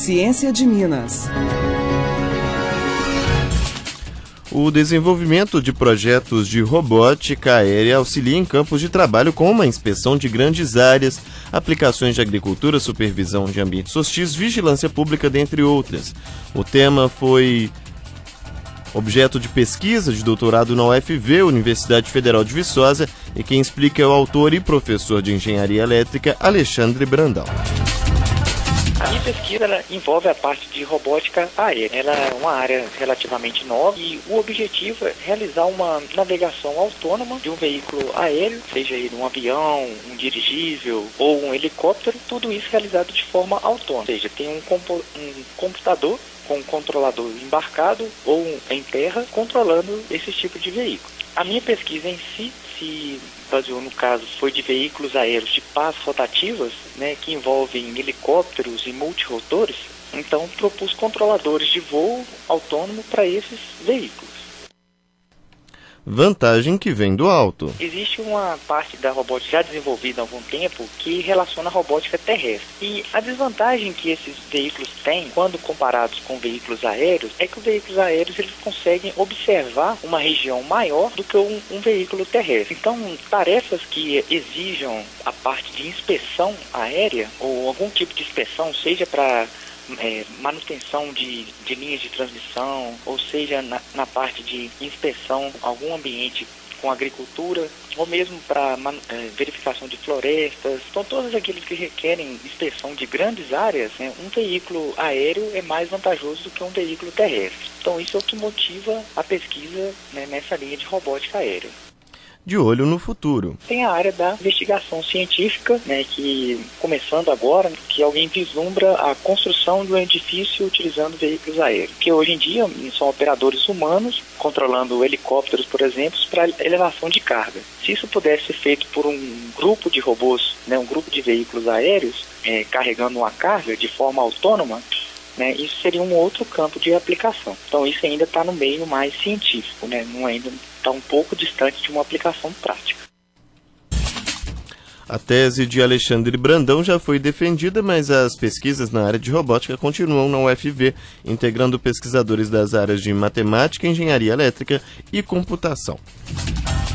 Ciência de Minas. O desenvolvimento de projetos de robótica aérea auxilia em campos de trabalho como a inspeção de grandes áreas, aplicações de agricultura, supervisão de ambientes hostis, vigilância pública, dentre outras. O tema foi objeto de pesquisa de doutorado na UFV, Universidade Federal de Viçosa, e quem explica é o autor e professor de engenharia elétrica, Alexandre Brandão. A minha pesquisa envolve a parte de robótica aérea. Ela é uma área relativamente nova e o objetivo é realizar uma navegação autônoma de um veículo aéreo, seja ele um avião, um dirigível ou um helicóptero, tudo isso realizado de forma autônoma. Ou seja, tem um computador com um controlador embarcado ou em terra controlando esse tipo de veículo. A minha pesquisa em si se baseou, no caso, foi de veículos aéreos de pás rotativas, que envolvem helicópteros e multirotores. Então, propus controladores de voo autônomo para esses veículos. Vantagem que vem do alto. Existe uma parte da robótica já desenvolvida há algum tempo que relaciona a robótica terrestre. E a desvantagem que esses veículos têm, quando comparados com veículos aéreos, é que os veículos aéreos eles conseguem observar uma região maior do que um veículo terrestre. Então, tarefas que exijam a parte de inspeção aérea, ou algum tipo de inspeção, seja para manutenção de linhas de transmissão, ou seja, na parte de inspeção, algum ambiente com agricultura, ou mesmo para verificação de florestas. Então, todos aqueles que requerem inspeção de grandes áreas, um veículo aéreo é mais vantajoso do que um veículo terrestre. Então, isso é o que motiva a pesquisa nessa linha de robótica aérea. De olho no futuro. Tem a área da investigação científica, que começando agora, que alguém vislumbra a construção de um edifício utilizando veículos aéreos. Que hoje em dia são operadores humanos controlando helicópteros, por exemplo, para elevação de carga. Se isso pudesse ser feito por um grupo de robôs, um grupo de veículos aéreos, carregando uma carga de forma autônoma, isso seria um outro campo de aplicação. Então isso ainda está no meio mais científico, não ainda está um pouco distante de uma aplicação prática. A tese de Alexandre Brandão já foi defendida, mas as pesquisas na área de robótica continuam na UFV, integrando pesquisadores das áreas de matemática, engenharia elétrica e computação.